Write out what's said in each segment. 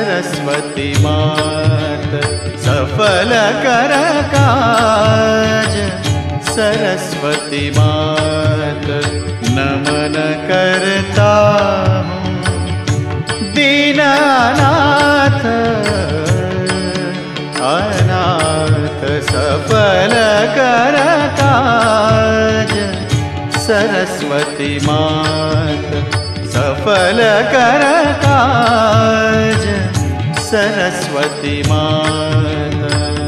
सरस्वती मात सफल कर काज। सरस्वती मात नमन करता हूँ दीनानाथ, अनाथ सफल कर काज। सरस्वती मात सफल कर काज। सरस्वती मात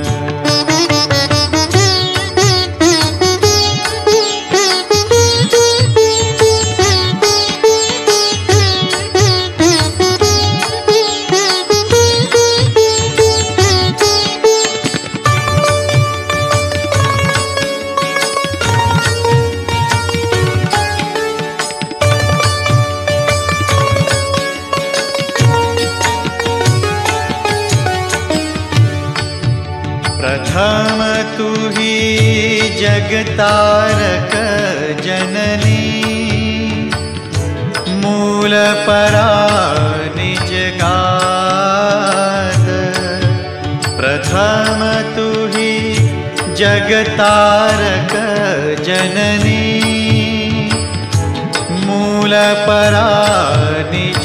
प्रथम तू ही जगतारक जननी, मूल परा निज गाद। प्रथम तू ही जगतारक जननी, मूल परा निज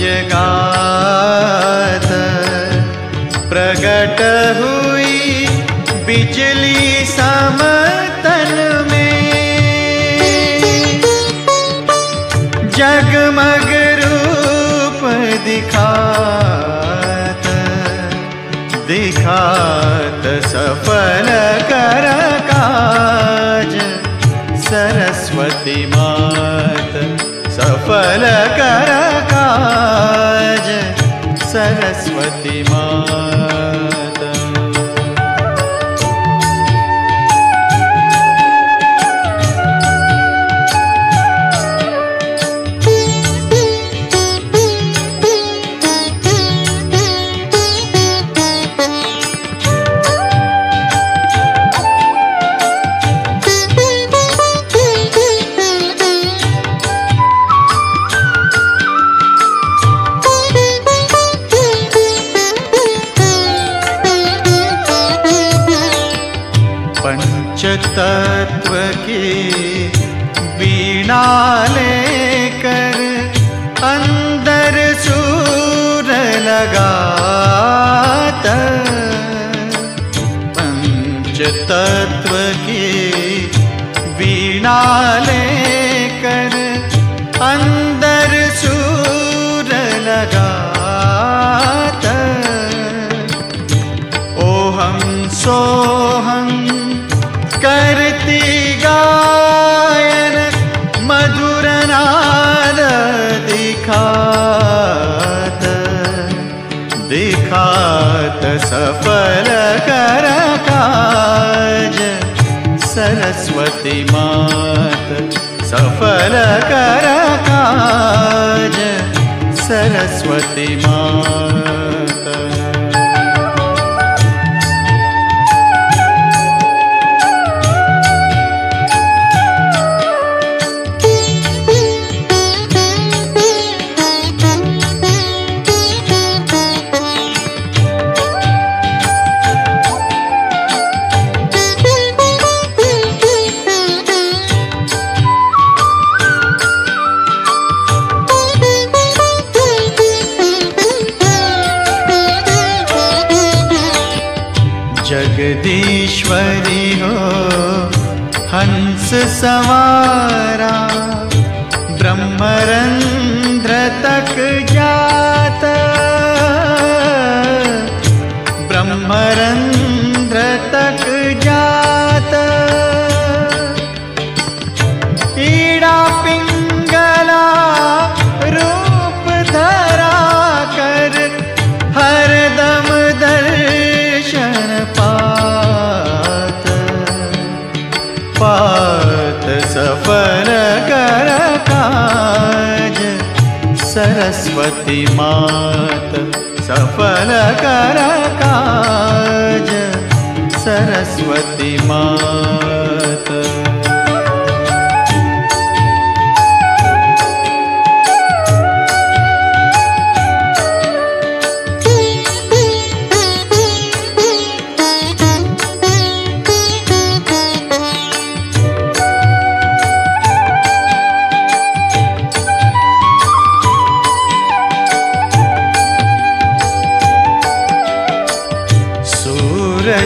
गाद। प्रगट हुई बिजली समतन में, जगमग रूप दिखात। दिखात सफल कर काज। सरस्वती मात सफल कर काज। सरस्वती मात तत्व की वीणा लेकर अंदर सूर लगात। पंच तत्व की वीणा लेकर अंदर सूर लगात। ओहम सोहम करती गायन, मधुर नाद दिखात। दिखात सफल कर काज। सरस्वती मात सफल कर काज। सरस्वती मात जगदीश्वरी हो हंस सवारा, ब्रह्मरंध्र तक जात। ब्रह्मरंध्र तक जात। ईड़ा पिंगला रूप धरा कर, हरदम दर्शन पात। पात सफल कर काज। सरस्वती मात सफल कर काज। सरस्वती मात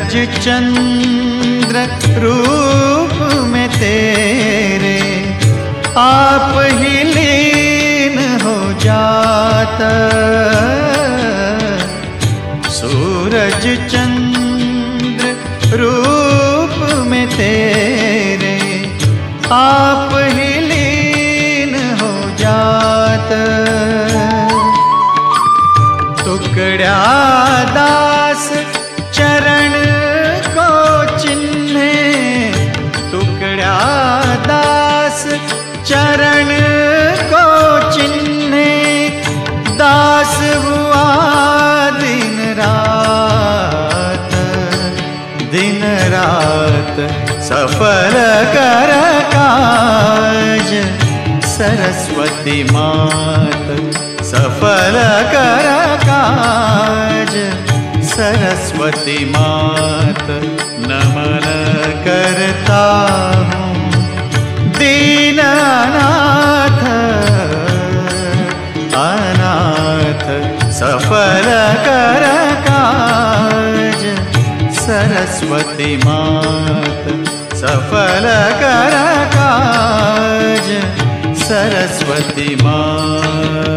सूरज चंद्र रूप में तेरे आप ही लीन हो जाता। सूरज चंद्र रूप में तेरे आप ही लीन हो जाता। टुकड़ा दास चरण को चिन्हे, टुकड़ा दास चरण को चिन्हे, दास हुआ दिन रात, दिन रात सफल कर काज। सरस्वती मात सफल कर काज। सरस्वती मात नमन करता हूँ दीनानाथ, अनाथ सफल कर काज। सरस्वती मात सफल कर काज। सरस्वती मात।